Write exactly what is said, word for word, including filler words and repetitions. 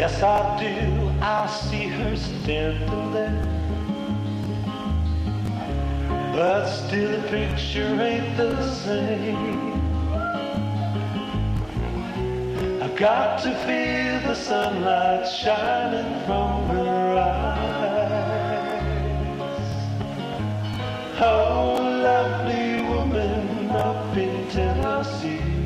Yes, I do. I see her standing there, but still the picture ain't the same. I've got to feel the sunlight shining from her eyes. Oh, lovely woman up in Tennessee.